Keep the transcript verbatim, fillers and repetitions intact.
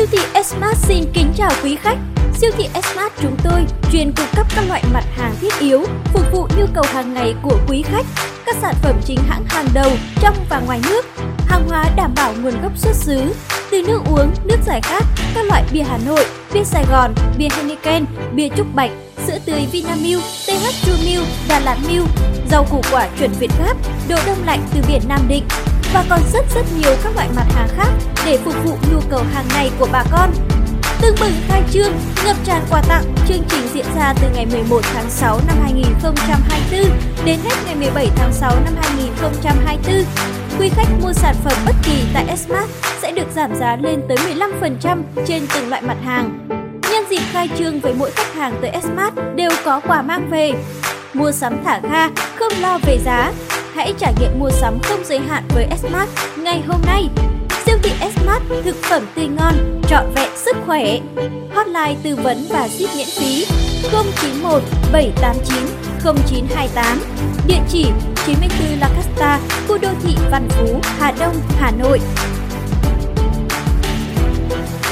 thị S-Mart xin kính chào quý khách. Siêu thị S-Mart chúng tôi chuyên cung cấp các loại mặt hàng thiết yếu, phục vụ nhu cầu hàng ngày của quý khách. Các sản phẩm chính hãng hàng đầu trong và ngoài nước, hàng hóa đảm bảo nguồn gốc xuất xứ, từ nước uống, nước giải khát, các loại bia Hà Nội, bia Sài Gòn, bia Heineken, bia Trúc Bạch, sữa tươi Vinamilk, tê hát True Milk, Đà Lạt Milk, rau củ quả chuẩn Việt Gáp, đồ đông lạnh từ biển Nam Định và còn rất rất nhiều các loại mặt hàng khác để phục vụ nhu cầu hàng ngày của bà con. Tưng bừng khai trương, ngập tràn quà tặng, chương trình diễn ra từ ngày mười một tháng sáu năm hai nghìn không trăm hai mươi tư đến hết ngày mười bảy tháng sáu năm hai nghìn không trăm hai mươi tư. Quý khách mua sản phẩm bất kỳ tại S-Mart sẽ được giảm giá lên tới mười lăm phần trăm trên từng loại mặt hàng. Nhân dịp khai trương với mỗi khách hàng tới S-Mart đều có quà mang về. Mua sắm thả ga, không lo về giá. Hãy trải nghiệm mua sắm không giới hạn với S-Mart ngày hôm nay. Siêu thị S-Mart, thực phẩm tươi ngon, trọn vẹn sức khỏe. Hotline tư vấn và ship miễn phí không chín một bảy tám chín không chín hai tám. Địa chỉ chín mươi tư La Casta, khu đô thị Văn Phú, Hà Đông, Hà Nội.